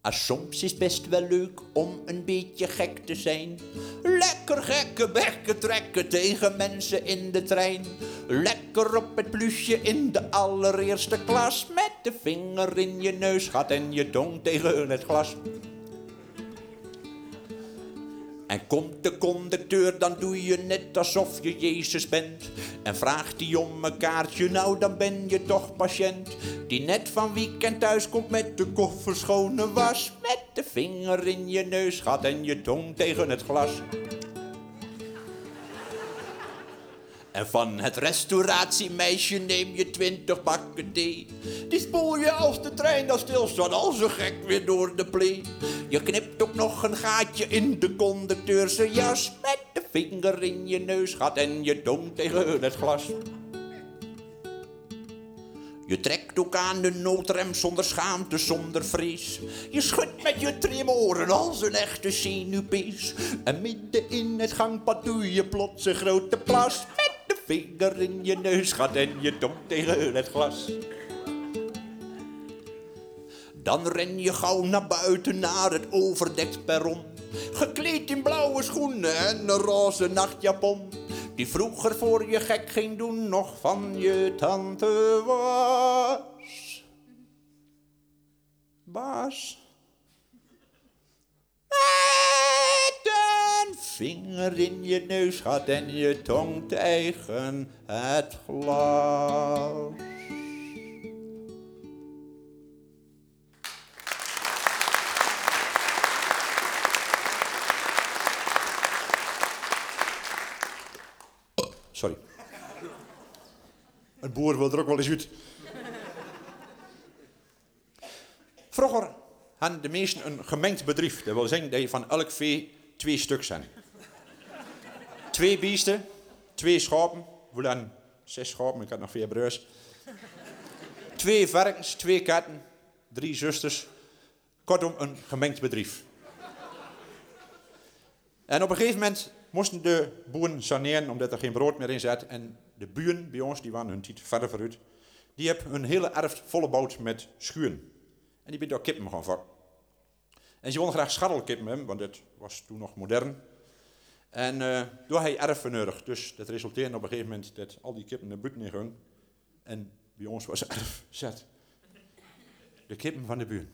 Soms is het best wel leuk om een beetje gek te zijn. Lekker gekke bekken trekken tegen mensen in de trein. Lekker op het plusje in de allereerste klas. Met de vinger in je neusgat en je tong tegen het glas. En komt de conducteur, dan doe je net alsof je Jezus bent. En vraagt hij om een kaartje, nou dan ben je toch patiënt. Die net van weekend thuis komt met de koffer schone was. Met de vinger in je neusgat en je tong tegen het glas. En van het restauratiemeisje neem je 20 bakken thee. Die spoel je als de trein dan stilstaat als een gek weer door de plee. Je knipt ook nog een gaatje in de conducteurse jas. Met de vinger in je neusgat en je tong tegen het glas. Je trekt ook aan de noodrem zonder schaamte, zonder vrees. Je schudt met je tremoren als een echte zenuwpees. En midden in het gangpad doe je plots een grote plas. Met de vinger in je neusgat en je tong tegen het glas. Dan ren je gauw naar buiten, naar het overdekt perron. Gekleed in blauwe schoenen en een roze nachtjapon. Die vroeger voor je gek ging doen, nog van je tante was. Bas. Met een vinger in je neusgat en je tong tegen het glas. Sorry. Een boer wil er ook wel eens uit. Vroeger hadden de meesten een gemengd bedrijf. Dat wil zeggen dat je van elk vee 2 stuks zijn. 2 beesten, 2 schapen. We hadden 6 schapen, ik had nog 4 broers. 2 varkens, 2 katten, 3 zusters. Kortom, een gemengd bedrijf. En op een gegeven moment moesten de boeren saneren omdat er geen brood meer in zat. En de buren bij ons, die waren hun tijd verder vooruit, die hebben een hele erf volgebouwd met schuren. En die ben daar kippen gaan vakken. En ze wilden graag scharrelkippen hebben, want dat was toen nog modern. En door hij erf nodig. Dus dat resulteerde op een gegeven moment dat al die kippen naar buiten gingen. En bij ons was erf zat. De kippen van de buren.